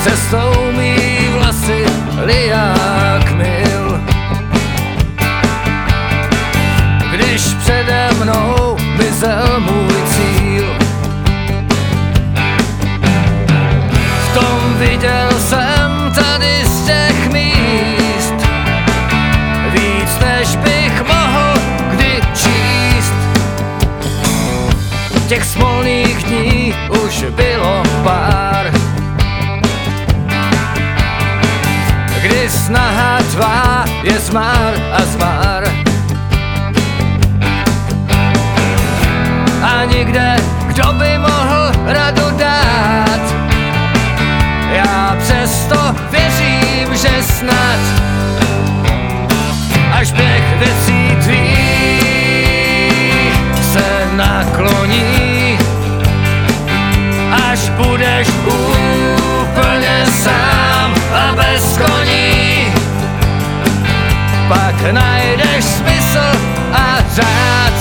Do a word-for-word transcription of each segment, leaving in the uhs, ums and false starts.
cestou mý vlasy liják mil. Když přede mnou mizel můj cíl, v tom viděl jsem tady z těch míst víc, než bych mohl kdy číst. Těch smolných dní už bylo pár, kdy snaha tvá je zmar a zmar. A nikde, kdo by mohl radu dát, já přesto věřím, že snad až běh věcí tvých se nakloní, až budeš úplně sám a bez koní, pak najdeš smysl a řád.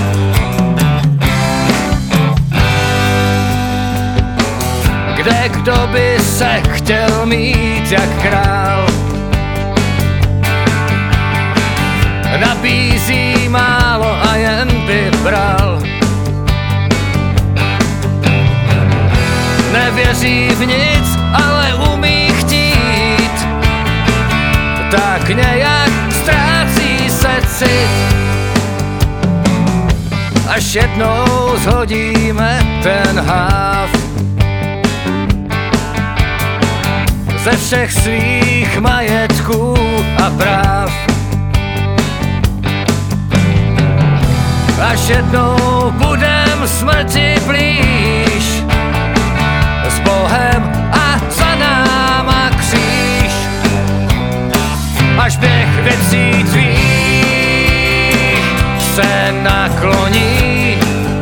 Kde kdo by se chtěl mít jak král, nabízí málo a jen by bral. Nevěří v nic, ale umí chtít, tak nějak ztrácí se cit. Až jednou zhodíme ten háv ze všech svých majetků a práv. Až jednou budem smrti blíž, s Bohem a za náma kříž. Až běh věcí tvých se nakloní,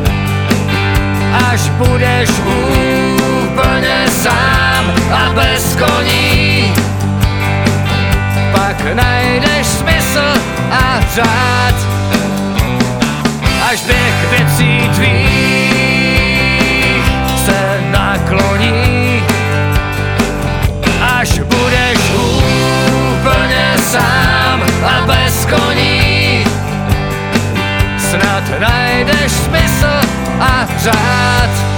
až budeš úplně sám a bez koní, pak najdeš smysl a řád. Až běh věcí tvých se nakloní, až budeš úplně sám a bez koní, snad najdeš smysl a řád.